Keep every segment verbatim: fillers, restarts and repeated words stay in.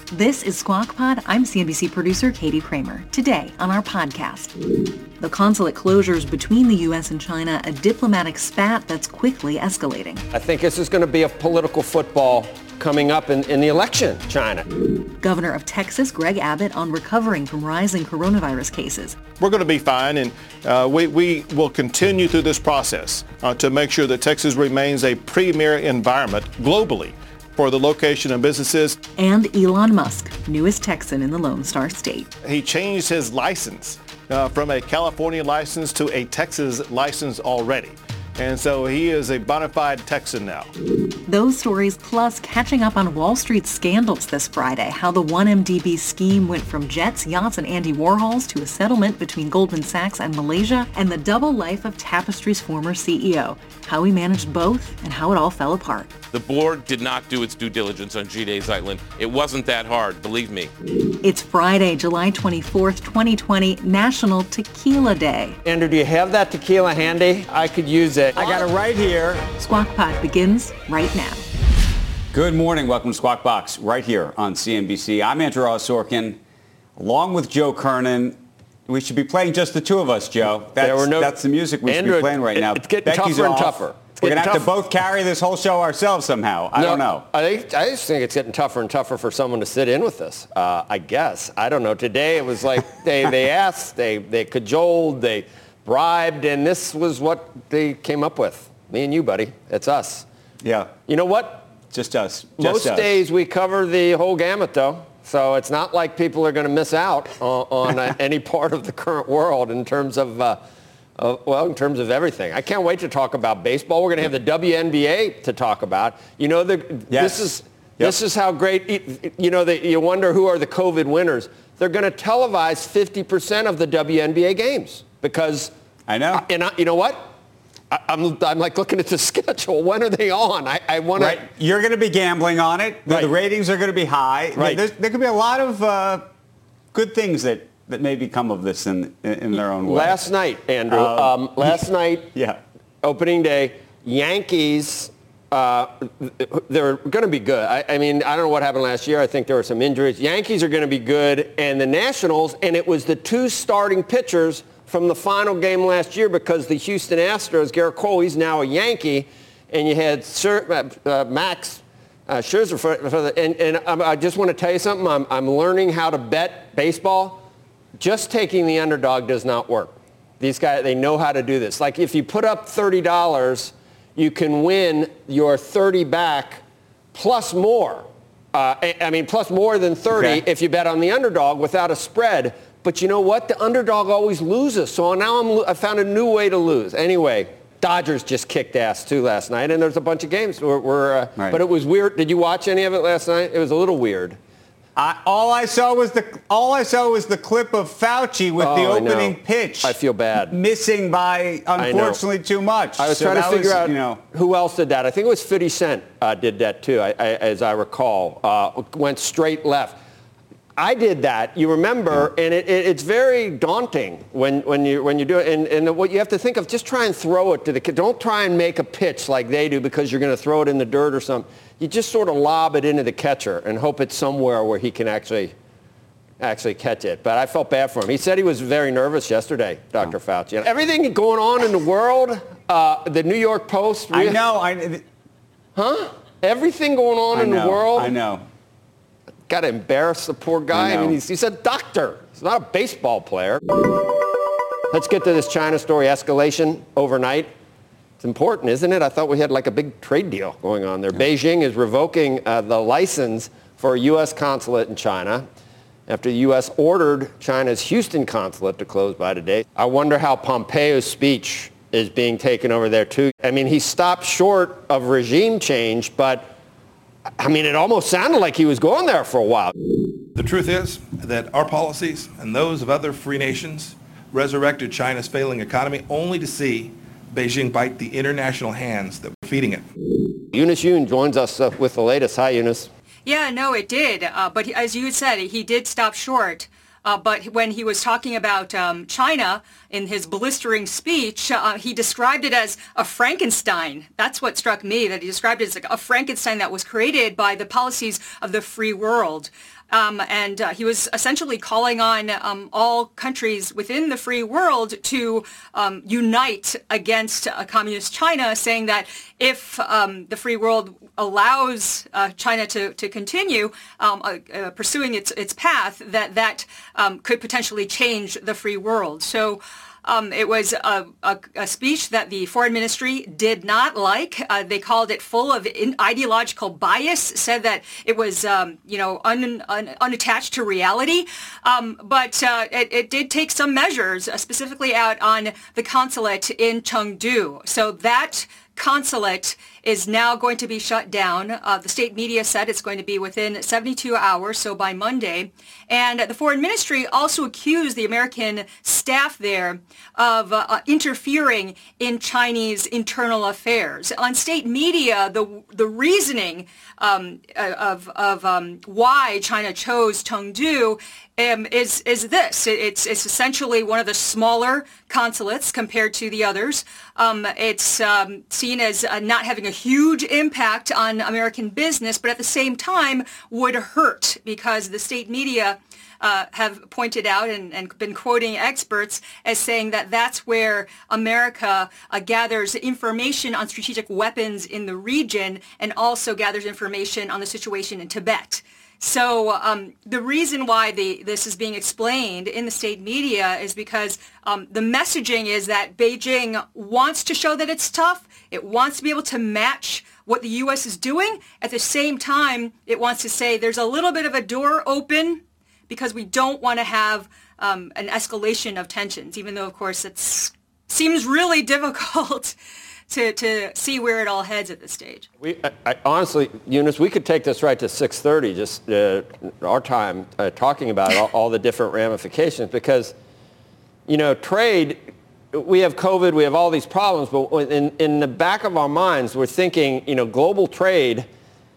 This is Squawk Pod. I'm C N B C producer Katie Kramer. Today on our podcast, the consulate closures between the U S and China, a diplomatic spat that's quickly escalating. I think this is going to be a political football coming up in, in the election, China. Governor of Texas Greg Abbott on recovering from rising coronavirus cases. We're going to be fine, and uh, we, we will continue through this process uh, to make sure that Texas remains a premier environment globally for the location of businesses. And Elon Musk, newest Texan in the Lone Star State. He changed his license uh, from a California license to a Texas license already. And so he is a bona fide Texan now. Those stories plus catching up on Wall Street scandals this Friday, how the one M D B scheme went from jets, yachts, and Andy Warhols to a settlement between Goldman Sachs and Malaysia, and the double life of Tapestry's former C E O, how he managed both and how it all fell apart. The board did not do its due diligence on Jide Zeitlin. It wasn't that hard, believe me. It's Friday, July twenty-fourth, twenty twenty, National Tequila Day. Andrew, do you have that tequila handy? I could use it. I got it right here. Squawk Pod begins right now. Good morning. Welcome to Squawk Box right here on C N B C. I'm Andrew Ross Sorkin, along with Joe Kernan. We should be playing just the two of us, Joe. That's, no, that's the music we Andrew, should be playing right now. It's getting Becky's tougher off. and tougher. It's We're going to have tougher. to both carry this whole show ourselves somehow. I no, don't know. I, think, I just think it's getting tougher and tougher for someone to sit in with us, uh, I guess. I don't know. Today it was like they, they asked, they, they cajoled, they bribed, and this was what they came up with. Me and you, buddy. It's us. Yeah. You know what? Just us. Just Most us. days we cover the whole gamut, though. So it's not like people are going to miss out on, on uh, any part of the current world in terms of, uh, uh, well, in terms of everything. I can't wait to talk about baseball. We're going to have the W N B A to talk about. You know, the, yes. this is yep. this is how great. You know, the, you wonder who are the COVID winners. They're going to televise fifty percent of the W N B A games because I know. And I, you know what? I, I'm I'm like looking at the schedule. When are they on? I, I want Right. to. You're going to be gambling on it. The, Right. the ratings are going to be high. Right. There's, there could be a lot of uh, good things that, that maybe come of this in in their own way. Last night, Andrew. Um, Um, last night, Yeah. opening day, Yankees. Uh, they're going to be good. I, I mean, I don't know what happened last year. I think there were some injuries. Yankees are going to be good, and the Nationals. And it was the two starting pitchers from the final game last year because the Houston Astros, Garrett Cole, he's now a Yankee, and you had Sir, uh, uh, Max uh, Scherzer for, for the, and, and I, I just want to tell you something. I'm, I'm learning how to bet baseball. Just taking the underdog does not work. These guys, they know how to do this. Like if you put up thirty dollars, you can win your thirty back plus more. Uh, I, I mean, plus more than thirty Okay. if you bet on the underdog without a spread. But you know what? The underdog always loses. So now I'm, I found a new way to lose. Anyway, Dodgers just kicked ass too last night, and there's a bunch of games. Where, where, uh, Right. But it was weird. Did you watch any of it last night? It was a little weird. I, all I saw was the all I saw was the clip of Fauci with Oh, the I know. opening pitch. I feel bad. Missing by unfortunately too much. I was So trying to that figure was, out you know, who else did that. I think it was fifty Cent uh, did that too, I, I, as I recall. Uh, went straight left. I did that. You remember, and it, it, it's very daunting when, when you when you do it. And, and what you have to think of, just try and throw it to the kid. Don't try and make a pitch like they do because you're going to throw it in the dirt or something. You just sort of lob it into the catcher and hope it's somewhere where he can actually actually catch it. But I felt bad for him. He said he was very nervous yesterday, Doctor Oh. Fauci. Everything going on in the world, uh, the New York Post. I know. I, Huh? Everything going on I in know, the world. I know. Got to embarrass the poor guy. I I, know. mean, he's, he's a doctor. He's not a baseball player. Let's get to this China story escalation overnight. It's important, isn't it? I thought we had like a big trade deal going on there. Yeah. Beijing is revoking uh, the license for a U S consulate in China after the U S ordered China's Houston consulate to close by today. I wonder how Pompeo's speech is being taken over there, too. I mean, he stopped short of regime change, but I mean, it almost sounded like he was going there for a while. The truth is that our policies and those of other free nations resurrected China's failing economy only to see Beijing bite the international hands that were feeding it. Eunice Yoon joins us uh, with the latest. Hi, Eunice. Yeah, no, it did. Uh, but as you said, he did stop short. Uh, but when he was talking about um, China in his blistering speech, uh, he described it as a Frankenstein. That's what struck me, that he described it as like a Frankenstein that was created by the policies of the free world. Um, and uh, he was essentially calling on um, all countries within the free world to um, unite against uh, communist China, saying that if um, the free world allows uh, China to, to continue um, uh, uh, pursuing its, its path, that that um, could potentially change the free world. So Um, it was a, a, a speech that the foreign ministry did not like. Uh, they called it full of in ideological bias, said that it was, um, you know, un, un, unattached to reality. Um, but uh, it, it did take some measures, uh, specifically out on the consulate in Chengdu. So that consulate is now going to be shut down. Uh, the state media said it's going to be within seventy-two hours, so by Monday. And the foreign ministry also accused the American staff there of uh, interfering in Chinese internal affairs. On state media, the the reasoning um, of, of um, why China chose Chengdu Um, is is this. It's it's essentially one of the smaller consulates compared to the others. Um, it's um, seen as uh, not having a huge impact on American business, but at the same time would hurt because the state media uh, have pointed out and, and been quoting experts as saying that that's where America uh, gathers information on strategic weapons in the region and also gathers information on the situation in Tibet. So um, the reason why the, this is being explained in the state media is because um, the messaging is that Beijing wants to show that it's tough. It wants to be able to match what the U S is doing. At the same time, it wants to say there's a little bit of a door open because we don't want to have um, an escalation of tensions, even though, of course, it seems really difficult To, to see where it all heads at this stage. We, I, I, honestly, Eunice, we could take this right to six thirty, just uh, our time uh, talking about all, all the different ramifications because, you know, trade, we have COVID, we have all these problems, but in, in the back of our minds, we're thinking, you know, global trade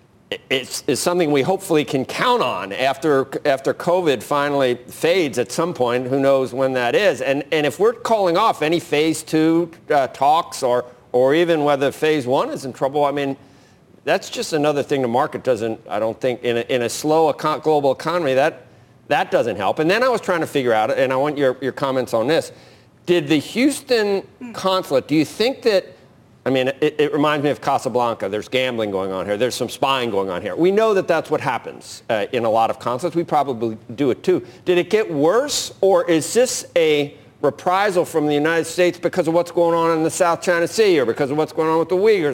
is, is something we hopefully can count on after after COVID finally fades at some point. Who knows when that is? And, and if we're calling off any phase two uh, talks or or even whether phase one is in trouble, I mean, that's just another thing the market doesn't, I don't think, in a, in a slow econ- global economy, that that doesn't help. And then I was trying to figure out, and I want your, your comments on this, did the Houston consulate, do you think that, I mean, it, it reminds me of Casablanca. There's gambling going on here. There's some spying going on here. We know that that's what happens uh, in a lot of consulates. We probably do it too. Did it get worse, or is this a reprisal from the United States because of what's going on in the South China Sea or because of what's going on with the Uyghurs?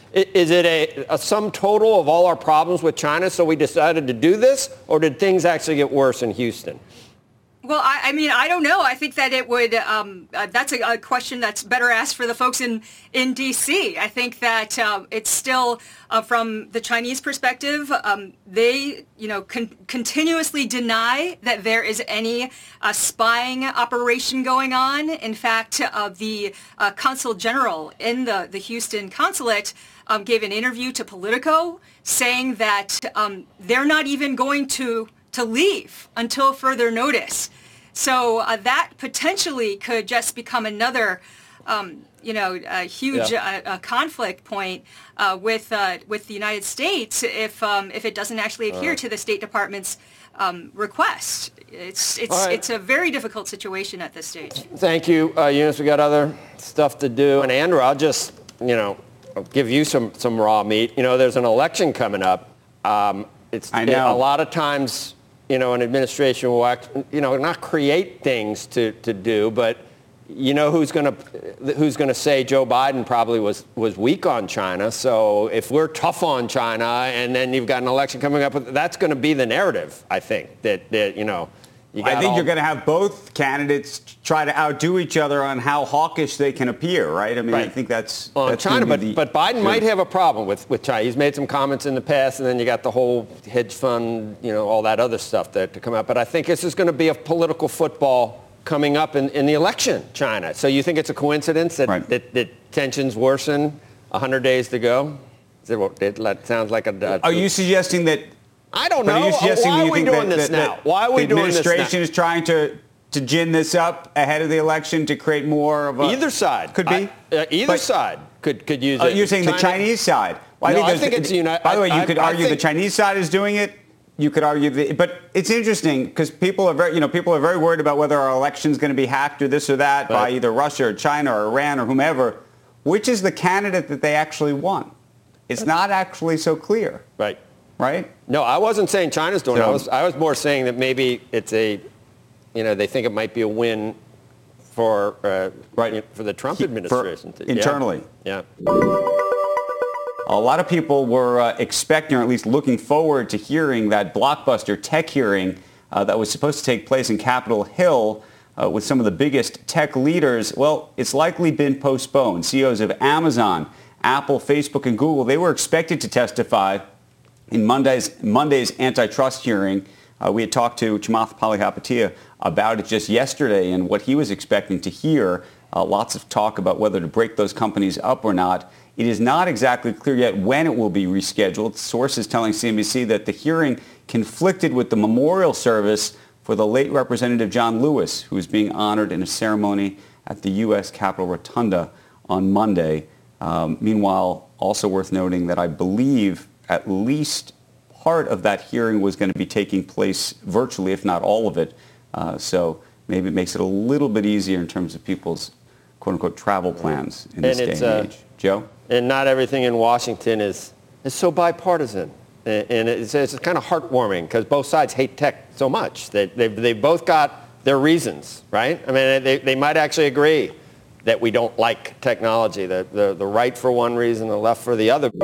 Is it a, a sum total of all our problems with China, so we decided to do this, or did things actually get worse in Houston? Well, I, I mean, I don't know. I think that it would, um, uh, that's a, a question that's better asked for the folks in, in D C. I think that uh, it's still, uh, from the Chinese perspective, um, they, you know, con- continuously deny that there is any uh, spying operation going on. In fact, uh, the uh, consul general in the, the Houston consulate um, gave an interview to Politico saying that um, they're not even going to to leave until further notice. So uh, that potentially could just become another, um, you know, a huge yeah. uh, uh, conflict point uh, with uh, with the United States if um, if it doesn't actually adhere right. to the State Department's um, request. It's it's right. it's a very difficult situation at this stage. Thank you, uh, Eunice. We got other stuff to do, and Andrew, I'll just you know I'll give you some some raw meat. You know, there's an election coming up. Um, it's I know. It, a lot of times. You know, an administration will act, you know, not create things to, to do, but you know who's going to who's going to say Joe Biden probably was, was weak on China. So if we're tough on China and then you've got an election coming up, that's going to be the narrative, I think, that, that you know. You I think all... you're going to have both candidates try to outdo each other on how hawkish they can appear, right? I mean, right. I think that's, well, that's China, but, the, but Biden good. might have a problem with, with China. He's made some comments in the past, and then you got the whole hedge fund, you know, all that other stuff that to come out. But I think this is going to be a political football coming up in, in the election, China. So you think it's a coincidence that, right. that, that tensions worsen one hundred days to go? Is it, it sounds like a... a Are you suggesting that... I don't know. Why are we doing this now? Why are we doing this now? The administration is trying to, to gin this up ahead of the election to create more of a... Either side. Could be. I, uh, either but, side could, could use uh, it. You're saying China, the Chinese side. Well, no, I think, I think it's the United... By the way, you I, could I, argue I think, the Chinese side is doing it. you could argue that, but it's interesting because people are very, you know, people are very worried about whether our election is going to be hacked or this or that right. by either Russia or China or Iran or whomever. Which is the candidate that they actually want? It's not actually so clear. Right. Right? No, I wasn't saying China's doing so, it. I was, I was more saying that maybe it's a, you know, they think it might be a win for uh, right for the Trump administration. For internally. Yeah. yeah. A lot of people were uh, expecting, or at least looking forward to hearing that blockbuster tech hearing uh, that was supposed to take place in Capitol Hill uh, with some of the biggest tech leaders. Well, it's likely been postponed. C E Os of Amazon, Apple, Facebook, and Google, they were expected to testify in Monday's, Monday's antitrust hearing. Uh, we had talked to Chamath Palihapitiya about it just yesterday and what he was expecting to hear. Uh, lots of talk about whether to break those companies up or not. It is not exactly clear yet when it will be rescheduled. Sources telling C N B C that the hearing conflicted with the memorial service for the late Representative John Lewis, who is being honored in a ceremony at the U S Capitol Rotunda on Monday. Um, meanwhile, also worth noting that I believe at least part of that hearing was going to be taking place virtually, if not all of it. Uh, so maybe it makes it a little bit easier in terms of people's quote-unquote travel plans in this day and uh, age. Joe? And not everything in Washington is, is so bipartisan. And it's, it's kind of heartwarming because both sides hate tech so much. They, they've, they've both got their reasons, right? I mean, they, they might actually agree that we don't like technology, the, the, the right for one reason, the left for the other.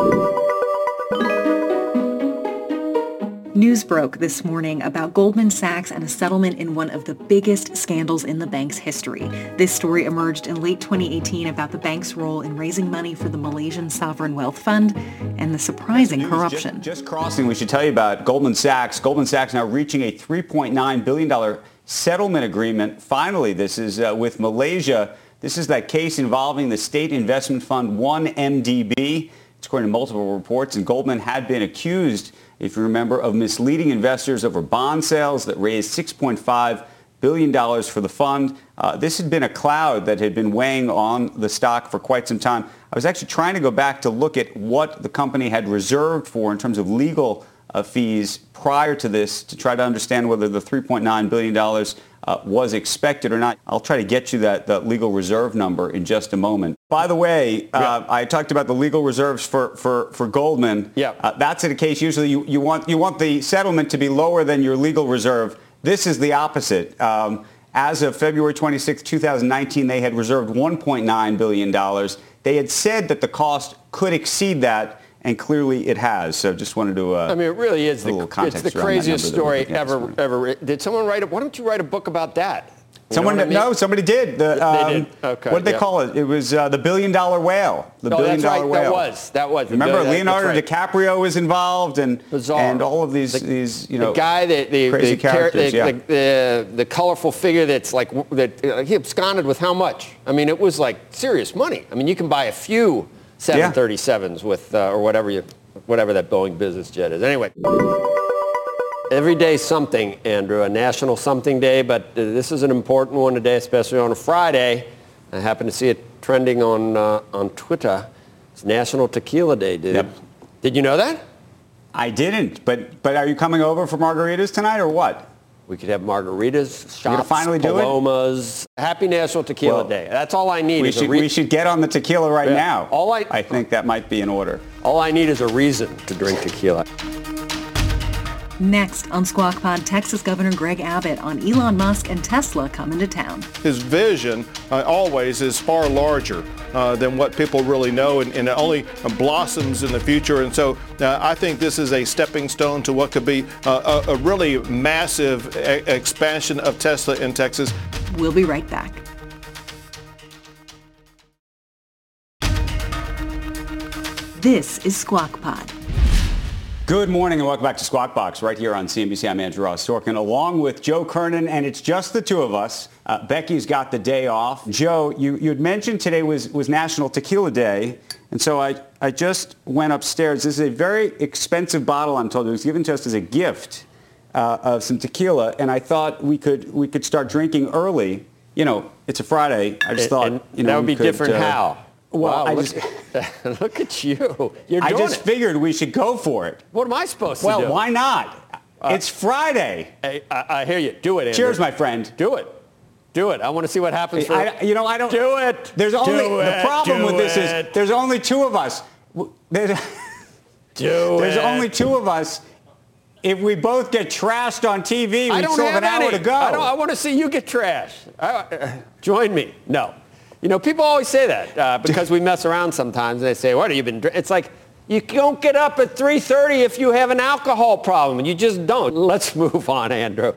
News broke this morning about Goldman Sachs and a settlement in one of the biggest scandals in the bank's history. This story emerged in late twenty eighteen about the bank's role in raising money for the Malaysian Sovereign Wealth Fund and the surprising corruption. Just, just crossing, we should tell you about Goldman Sachs. Goldman Sachs now reaching a three point nine billion dollars settlement agreement. Finally, this is uh, with Malaysia. This is that case involving the state investment fund one M D B. It's according to multiple reports, and Goldman had been accused, if you remember, of misleading investors over bond sales that raised six point five billion dollars for the fund. Uh, this had been a cloud that had been weighing on the stock for quite some time. I was actually trying to go back to look at what the company had reserved for in terms of legal uh, fees prior to this to try to understand whether the three point nine billion dollars uh, was expected or not. I'll try to get you that, that legal reserve number in just a moment. By the way, uh, yeah. I talked about the legal reserves for, for, for Goldman. Yeah. Uh, that's the case. Usually you, you, want, you want the settlement to be lower than your legal reserve. This is the opposite. Um, as of February twenty-sixth, twenty nineteen, they had reserved one point nine billion dollars. They had said that the cost could exceed that, and clearly it has. So just wanted to uh, I mean, it really is the, it's the craziest story ever. Ever. Did someone write it? Why don't you write a book about that? You Someone, I mean? no, somebody did. The, um, they did. Okay. What did they yeah. call it? It was uh, the billion dollar whale. The no, billion that's dollar right. whale. That was. That was. Remember, that, Leonardo right. DiCaprio was involved, and Bizarre. and all of these the, these you know the guy that the crazy the, characters. the, yeah. the, the, the colorful figure that's like that. Uh, he absconded with how much? I mean, it was like serious money. I mean, you can buy a few seven thirty-sevens yeah. with uh, or whatever you whatever that Boeing business jet is. Anyway. Every day something, Andrew, a national something day, but uh, this is an important one today, especially on a Friday. I happen to see it trending on uh, on Twitter. It's National Tequila Day, dude. Yep. Did you know that? I didn't, but but are you coming over for margaritas tonight or what? We could have margaritas, shots, finally do palomas. It? Happy National Tequila well, Day. That's all I need. We is should, a re- we should get on the tequila right yeah. now. All I, I think that might be in order. All I need is a reason to drink tequila. Next on Squawk Pod, Texas Governor Greg Abbott on Elon Musk and Tesla coming to town. His vision uh, always is far larger uh, than what people really know, and, and it only blossoms in the future. And so uh, I think this is a stepping stone to what could be uh, a, a really massive a- expansion of Tesla in Texas. We'll be right back. This is Squawk Pod. Good morning and welcome back to Squawk Box right here on C N B C. I'm Andrew Ross Sorkin along with Joe Kernan, and it's just the two of us. Uh, Becky's got the day off. Joe, you you had mentioned today was, was National Tequila Day, and so I, I just went upstairs. This is a very expensive bottle, I'm told. It was given to us as a gift uh, of some tequila, and I thought we could we could start drinking early. You know, it's a Friday. I just and, thought and you know that would be we could, different. Uh, how? Well, wow, I look, just look at you. You're doing I just it. figured we should go for it. What am I supposed to well, do? Well, why not? Uh, it's Friday. Hey, I, I hear you. Do it, Andrew. Cheers, my friend. Do it. Do it. I want to see what happens. For, I, you know, I don't. Do it. There's only do the it, problem with this it. is there's only two of us. There's, do there's it. only two of us. If we both get trashed on T V, we still have an any. hour to go. I, don't, I want to see you get trashed. I, uh, join me. No. You know, people always say that uh, because we mess around sometimes. And they say, what have you been drinking? It's like, you don't get up at three thirty if you have an alcohol problem. You just don't. Let's move on, Andrew.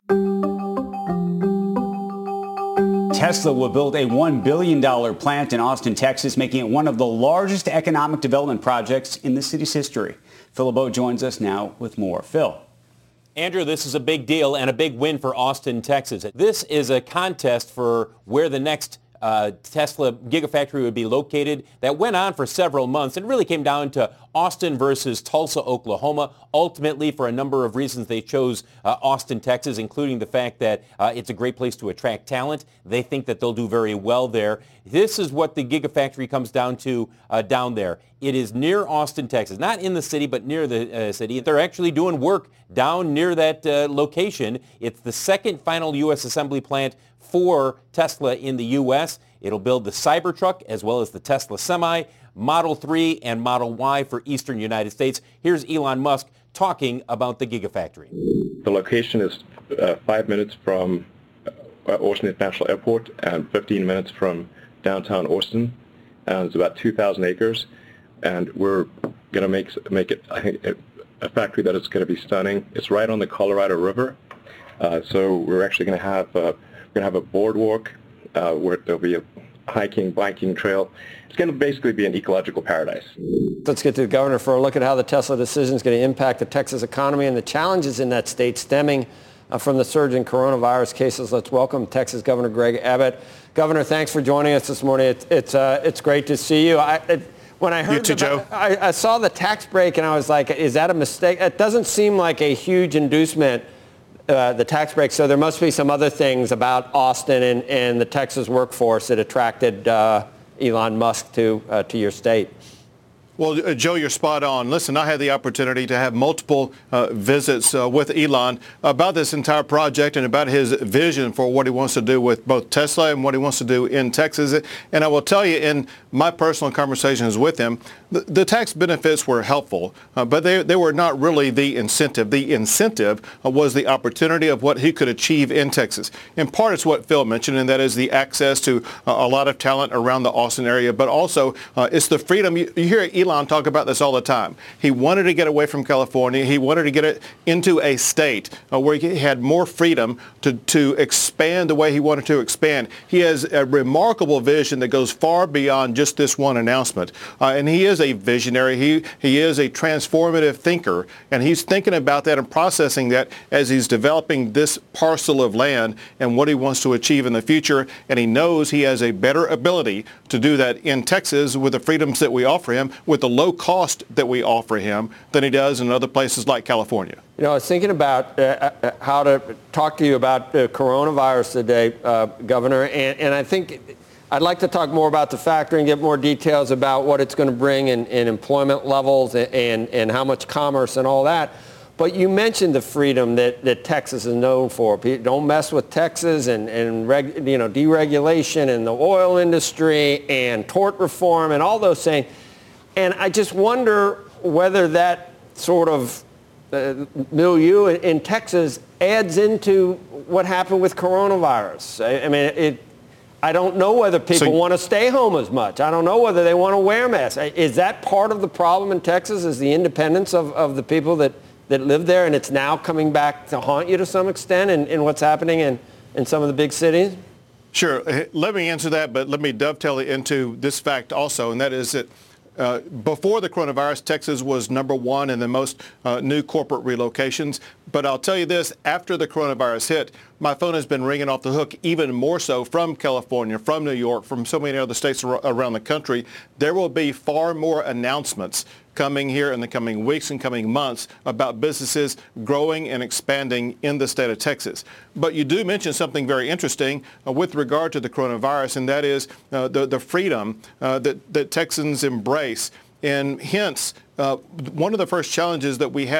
Tesla will build a one billion dollars plant in Austin, Texas, making it one of the largest economic development projects in the city's history. Phil LeBeau joins us now with more. Phil. Andrew, this is a big deal and a big win for Austin, Texas. This is a contest for where the next uh, Tesla Gigafactory would be located that went on for several months and really came down to Austin versus Tulsa, Oklahoma. Ultimately, for a number of reasons, they chose uh, Austin, Texas, including the fact that uh, it's a great place to attract talent. They think that they'll do very well there. This is what the Gigafactory comes down to uh, down there. It is near Austin, Texas, not in the city, but near the uh, city. They're actually doing work down near that uh, location. It's the second final U S assembly plant for Tesla in the U S. It'll build the Cybertruck as well as the Tesla Semi, Model three, and Model Y for eastern United States. Here's Elon Musk talking about the Gigafactory. The location is uh, five minutes from uh, Austin International Airport and fifteen minutes from downtown Austin, and it's about two thousand acres. And we're going to make make it, I think, a, a factory that is going to be stunning. It's right on the Colorado River, uh, so we're actually going to have uh, we're going to have a boardwalk uh, where there'll be a hiking, biking trail. It's going to basically be an ecological paradise. Let's get to the governor for a look at how the Tesla decision is going to impact the Texas economy and the challenges in that state stemming uh, from the surge in coronavirus cases. Let's welcome Texas Governor Greg Abbott. Governor, thanks for joining us this morning. It's it's uh, it's great to see you. I, it, when I heard you too, about, Joe. I, I saw the tax break and I was like, is that a mistake? It doesn't seem like a huge inducement. Uh, the tax break, so there must be some other things about Austin and, and the Texas workforce that attracted uh, Elon Musk to uh, to your state. Well, uh, Joe, you're spot on. Listen, I had the opportunity to have multiple uh, visits uh, with Elon about this entire project and about his vision for what he wants to do with both Tesla and what he wants to do in Texas. And I will tell you, in my personal conversations with him, the, the tax benefits were helpful, uh, but they, they were not really the incentive. The incentive uh, was the opportunity of what he could achieve in Texas. In part, it's what Phil mentioned, and that is the access to uh, a lot of talent around the Austin area, but also uh, it's the freedom. You, you hear Elon talk about this all the time. He wanted to get away from California. He wanted to get it into a state uh, where he had more freedom to, to expand the way he wanted to expand. He has a remarkable vision that goes far beyond just this one announcement. Uh, and he is a visionary. He, he is a transformative thinker. And he's thinking about that and processing that as he's developing this parcel of land and what he wants to achieve in the future. And he knows he has a better ability to do that in Texas with the freedoms that we offer him, with the low cost that we offer him, than he does in other places like California. You know, I was thinking about uh, how to talk to you about the coronavirus today, uh, Governor, and, and I think I'd like to talk more about the factory and get more details about what it's going to bring in, in employment levels and, and, and how much commerce and all that. But you mentioned the freedom that, that Texas is known for. Don't mess with Texas and, and reg, you know, deregulation and the oil industry and tort reform and all those things. And I just wonder whether that sort of uh, milieu in, in Texas adds into what happened with coronavirus. I, I mean, it, I don't know whether people so, want to stay home as much. I don't know whether they want to wear masks. Is that part of the problem in Texas, is the independence of, of the people that, that live there, and it's now coming back to haunt you to some extent in, in what's happening in, in some of the big cities? Sure. Let me answer that, but let me dovetail it into this fact also, and that is that Uh, before the coronavirus, Texas was number one in the most uh, new corporate relocations. But I'll tell you this, after the coronavirus hit, my phone has been ringing off the hook even more so from California, from New York, from so many other states ar- around the country. There will be far more announcements coming here in the coming weeks and coming months about businesses growing and expanding in the state of Texas. But you do mention something very interesting uh, with regard to the coronavirus, and that is uh, the, the freedom uh, that, that Texans embrace. And hence, uh, one of the first challenges that we had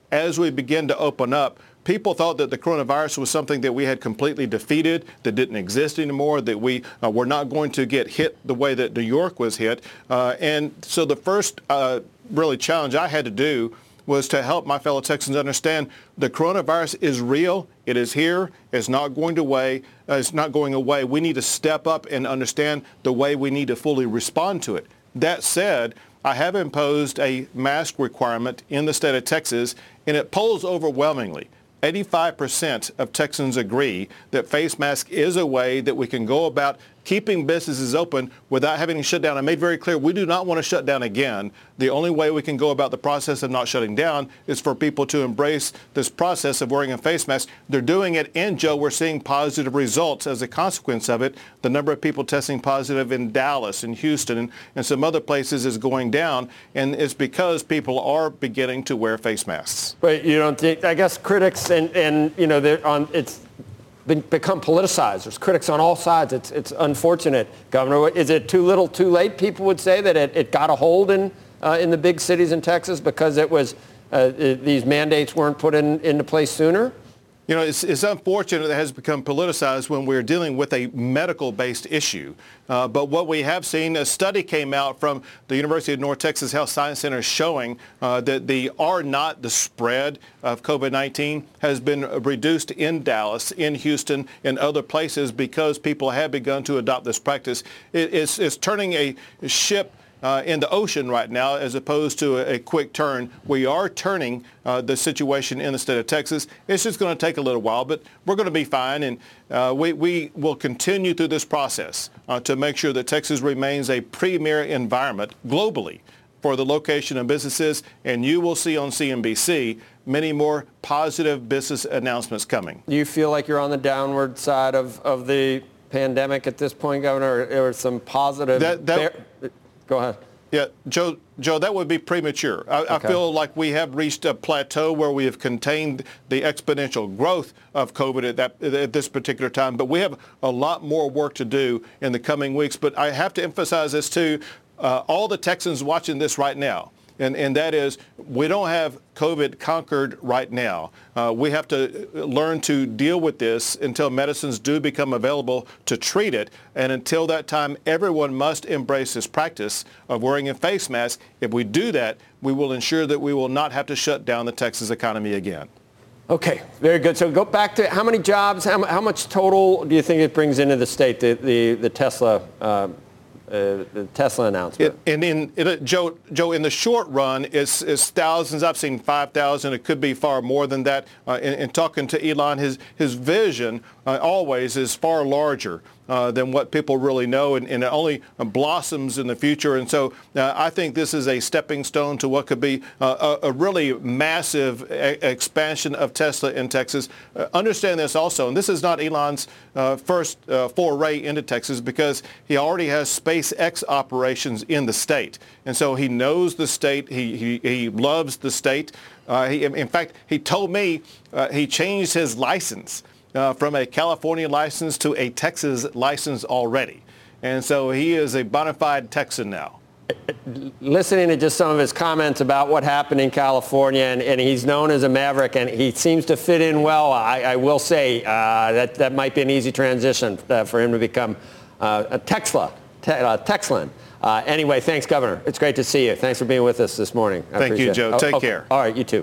as we begin to open up, people thought that the coronavirus was something that we had completely defeated, that didn't exist anymore, that we uh, were not going to get hit the way that New York was hit. Uh, and so the first uh, really challenge I had to do was to help my fellow Texans understand the coronavirus is real. It is here. It's not going to away. Uh, it's not going away. We need to step up and understand the way we need to fully respond to it. That said, I have imposed a mask requirement in the state of Texas, and it polls overwhelmingly. eighty-five percent of Texans agree that face mask is a way that we can go about keeping businesses open without having to shut down. I made very clear we do not want to shut down again. The only way we can go about the process of not shutting down is for people to embrace this process of wearing a face mask. They're doing it, and Joe, we're seeing positive results as a consequence of it. The number of people testing positive in Dallas and Houston and, and some other places is going down, and it's because people are beginning to wear face masks. But you don't think, I guess critics and, and you know, they're on, it's been, become politicized. There's critics on all sides. It's it's unfortunate, Governor. Is it too little, too late? People would say that it, it got a hold in uh, in the big cities in Texas because it was uh, it, these mandates weren't put in, into place sooner. You know, it's, it's unfortunate that it has become politicized when we're dealing with a medical-based issue. Uh, but what we have seen, a study came out from the University of North Texas Health Science Center showing uh, that the R naught, the spread of COVID nineteen, has been reduced in Dallas, in Houston, and other places because people have begun to adopt this practice. It, it's, it's turning a ship Uh, in the ocean right now as opposed to a, a quick turn. We are turning uh, the situation in the state of Texas. It's just going to take a little while, but we're going to be fine, and uh, we, we will continue through this process uh, to make sure that Texas remains a premier environment globally for the location of businesses, and you will see on C N B C many more positive business announcements coming. Do you feel like you're on the downward side of, of the pandemic at this point, Governor, or, or some positive... That, that, bear- Go ahead. Yeah, Joe, Joe, that would be premature. I, okay. I feel like we have reached a plateau where we have contained the exponential growth of COVID at, that, at this particular time, but we have a lot more work to do in the coming weeks. But I have to emphasize this too, uh, all the Texans watching this right now, and, and that is we don't have COVID conquered right now. Uh, we have to learn to deal with this until medicines do become available to treat it. And until that time, everyone must embrace this practice of wearing a face mask. If we do that, we will ensure that we will not have to shut down the Texas economy again. Okay, very good. So go back to how many jobs, how, how much total do you think it brings into the state, the, the, the Tesla uh, Uh, the Tesla announcement? It, and in it, Joe, Joe, in the short run, it's, it's thousands. I've seen five thousand. It could be far more than that. Uh, in, in talking to Elon, his his vision uh, always is far larger uh, than what people really know, and, and it only blossoms in the future. And so uh, I think this is a stepping stone to what could be uh, a, a really massive a- expansion of Tesla in Texas. Uh, understand this also, and this is not Elon's uh, first uh, foray into Texas, because he already has SpaceX operations in the state. And so he knows the state. He, he, he loves the state. Uh, he, in fact, he told me uh, he changed his license uh, from a California license to a Texas license already. And so he is a bona fide Texan now. Listening to just some of his comments about what happened in California, and, and he's known as a maverick, and he seems to fit in well. I, I will say uh, that that might be an easy transition uh, for him to become uh, a Tesla, te- uh, Texlan. Uh, anyway, thanks, Governor. It's great to see you. Thanks for being with us this morning. I Thank you, Joe. It. Take oh, care. All right, you too.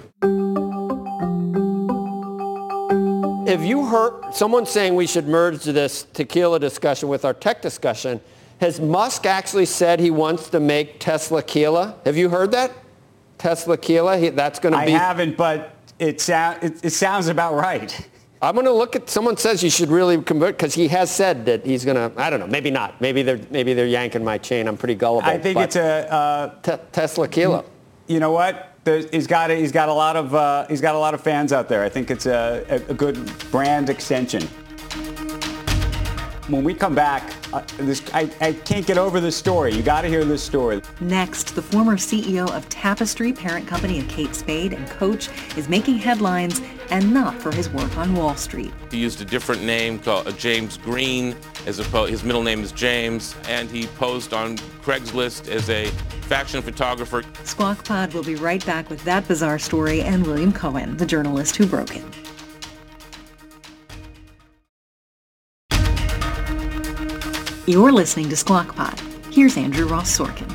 Have you heard someone saying we should merge this tequila discussion with our tech discussion? Has Musk actually said he wants to make Tesla-quila? Have you heard that? Tesla-quila? He, that's going to be... I haven't, but it, sound, it, it sounds about right. I'm going to look at... Someone says you should really convert, because he has said that he's going to... I don't know. Maybe not. Maybe they're maybe they're yanking my chain. I'm pretty gullible. I think it's a... Uh, te- Tesla-quila. You know what? There's, he's got a, he's got a lot of uh, he's got a lot of fans out there. I think it's a, a, a good brand extension. When we come back, uh, this, I, I can't get over this story. You got to hear this story. Next, the former C E O of Tapestry, parent company of Kate Spade and Coach, is making headlines, and not for his work on Wall Street. He used a different name called uh, James Green, as opposed, his middle name is James, and he posed on Craigslist as a fashion photographer. Squawk Pod will be right back with that bizarre story and William Cohen, the journalist who broke it. You're listening to Squawk Pod. Here's Andrew Ross Sorkin.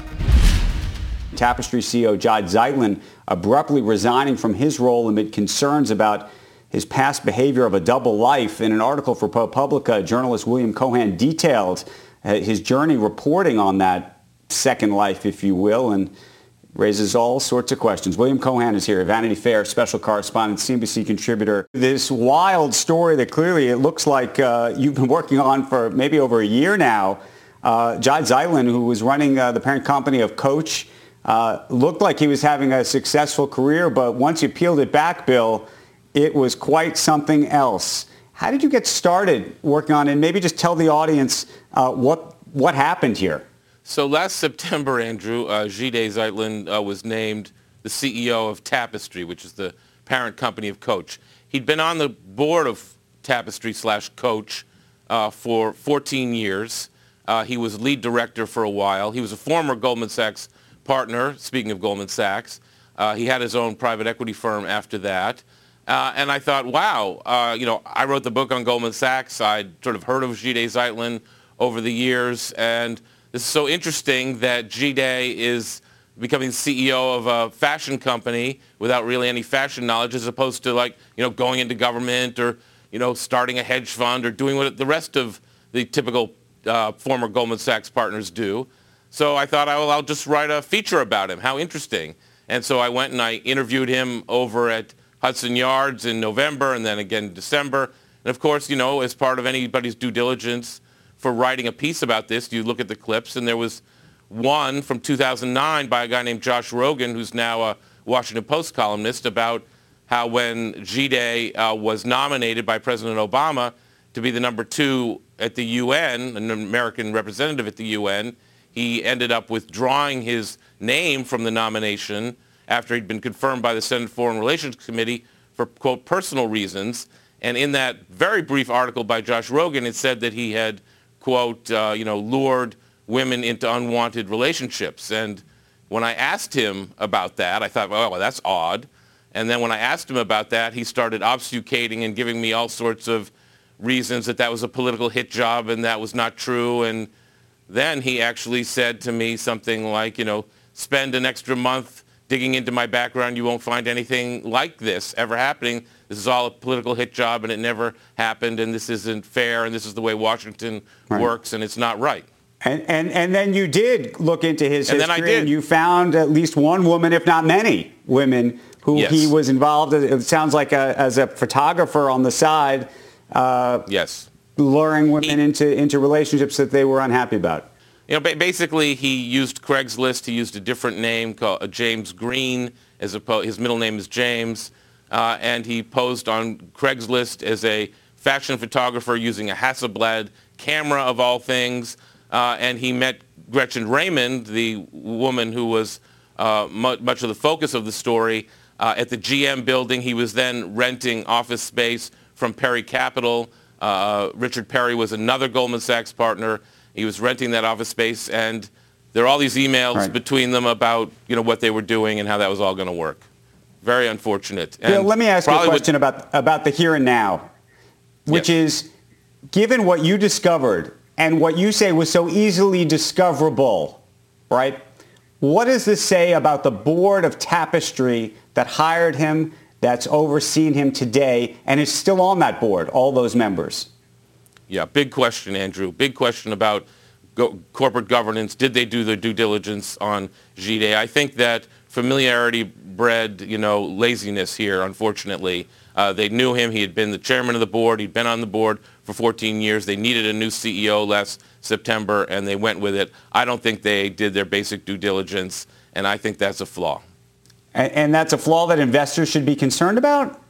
Tapestry C E O Jod Zeitlin abruptly resigning from his role amid concerns about his past behavior of a double life. In an article for ProPublica, journalist William Cohen detailed uh, his journey reporting on that second life, if you will, and raises all sorts of questions. William Cohen is here, Vanity Fair special correspondent, C N B C contributor. This wild story that clearly it looks like uh, you've been working on for maybe over a year now. Uh, Jod Zeitlin, who was running uh, the parent company of Coach, uh, looked like he was having a successful career, but once you peeled it back, Bill, it was quite something else. How did you get started working on it? And maybe just tell the audience uh, what what happened here. So last September, Andrew, uh, Jide Zeitlin uh, was named the C E O of Tapestry, which is the parent company of Coach. He'd been on the board of Tapestry slash Coach uh, for fourteen years. Uh, he was lead director for a while. He was a former Goldman Sachs partner, speaking of Goldman Sachs. Uh, he had his own private equity firm after that. Uh, and I thought, wow, uh, you know, I wrote the book on Goldman Sachs. I'd sort of heard of Jide Zeitlin over the years. And this is so interesting that Jide is becoming the C E O of a fashion company without really any fashion knowledge, as opposed to, like, you know, going into government or, you know, starting a hedge fund or doing what the rest of the typical uh, former Goldman Sachs partners do. So I thought, well, I'll just write a feature about him. How interesting. And so I went and I interviewed him over at Hudson Yards in November and then again in December. And of course, you know, as part of anybody's due diligence for writing a piece about this, you look at the clips, and there was one from two thousand nine by a guy named Josh Rogan, who's now a Washington Post columnist, about how when Jide uh, was nominated by President Obama to be the number two at the U N, an American representative at the U N, he ended up withdrawing his name from the nomination after he'd been confirmed by the Senate Foreign Relations Committee for, quote, personal reasons. And in that very brief article by Josh Rogan, it said that he had, quote, uh, you know, lured women into unwanted relationships. And when I asked him about that, I thought, well, that's odd. And then when I asked him about that, he started obfuscating and giving me all sorts of reasons that that was a political hit job and that was not true. And then he actually said to me something like, you know, spend an extra month digging into my background. You won't find anything like this ever happening. This is all a political hit job and it never happened, and this isn't fair, and this is the way Washington right. works, and it's not right. And, and and then you did look into his and history, then I did. and you found at least one woman, if not many women, who yes. he was involved, it sounds like, a, as a photographer on the side. Uh, yes. Luring women he, into, into relationships that they were unhappy about. You know, basically, he used Craigslist. He used a different name called uh, James Green, as opposed, his middle name is James, uh, and he posed on Craigslist as a fashion photographer using a Hasselblad camera, of all things, uh, and he met Gretchen Raymond, the woman who was uh, much, much of the focus of the story, uh, at the G M building. He was then renting office space from Perry Capital. Uh, Richard Perry was another Goldman Sachs partner. He was renting that office space, and there are all these emails right. between them about, you know, what they were doing and how that was all going to work. Very unfortunate. And Bill, let me ask you a question would, about, about the here and now, which yes. is, given what you discovered and what you say was so easily discoverable, right? What does this say about the board of Tapestry that hired him, that's overseen him today, and is still on that board, all those members? Yeah, big question, Andrew. Big question about go- corporate governance. Did they do their due diligence on Jide? I think that familiarity bred, you know, laziness here, unfortunately. Uh, they knew him. He had been the chairman of the board. He'd been on the board for fourteen years. They needed a new C E O last September, and they went with it. I don't think they did their basic due diligence, and I think that's a flaw. And, and that's a flaw that investors should be concerned about?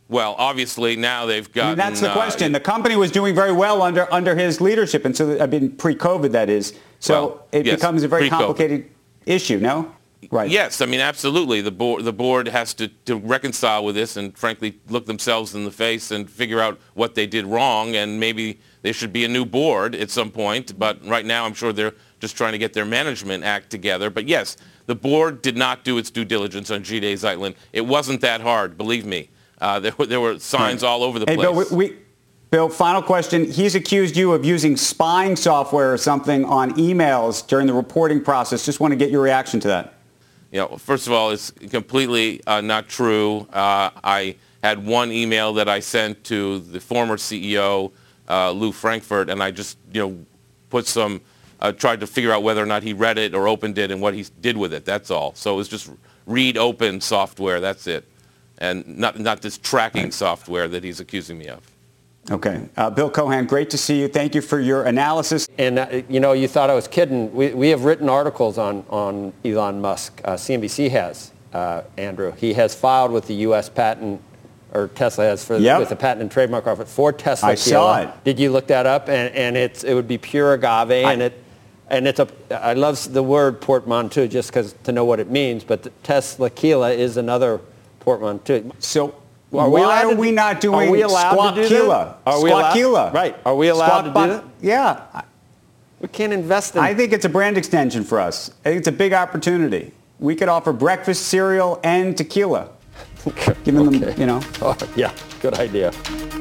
Well, obviously now they've gotten... I mean, that's the uh, question. The company was doing very well under under his leadership, and so, I mean, pre-COVID, that is. So well, it yes, becomes a very pre-COVID. complicated issue, no? Right. Yes, I mean, absolutely. The board, the board has to, to reconcile with this and, frankly, look themselves in the face and figure out what they did wrong, and maybe there should be a new board at some point. But right now, I'm sure they're just trying to get their management act together. But yes, the board did not do its due diligence on Jide Zeitlin. It wasn't that hard, believe me. Uh, there, were, there were signs right. all over the hey, place. Bill, we, we, Bill, final question. He's accused you of using spying software or something on emails during the reporting process. Just want to get your reaction to that. You know, first of all, it's completely uh, not true. Uh, I had one email that I sent to the former C E O, uh, Lou Frankfurt, and I just, you know, put some, uh, tried to figure out whether or not he read it or opened it and what he did with it. That's all. So it was just read open software. That's it. And not not this tracking right. software that he's accusing me of. Okay. Uh, Bill Cohan, great to see you. Thank you for your analysis. And, uh, you know, you thought I was kidding. We, we have written articles on, on Elon Musk. Uh, C N B C has, uh, Andrew. He has filed with the U S patent, or Tesla has, for, yep. with the patent and trademark office for Tesla. I saw it. Did you look that up? And, and it's it would be pure agave. I, and it and it's a, I love the word portmanteau just because to know what it means. But the Tesla Kila is another portmanteau. So are why we are we, we not doing are we allowed Squawk to do Kila? That? Are we Squawk allowed? Kila. Right. Are we allowed Squawk to do that? Yeah. We can't invest in I think it's a brand extension for us. I think it's a big opportunity. We could offer breakfast cereal and tequila. Giving okay. them, you know. Oh, yeah, good idea.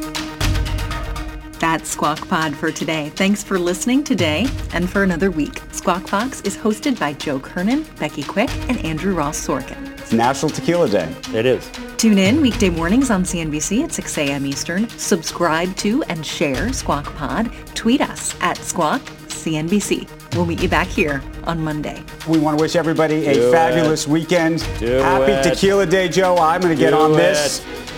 That's Squawk Pod for today. Thanks for listening today and for another week. Squawk Box is hosted by Joe Kernan, Becky Quick, and Andrew Ross Sorkin. It's National Tequila Day. It is. Tune in weekday mornings on C N B C at six a.m. Eastern. Subscribe to and share Squawk Pod. Tweet us at Squawk C N B C. We'll meet you back here on Monday. We want to wish everybody a Do fabulous it. weekend. Do Happy it. Tequila Day, Joe. I'm going to get Do on it. this.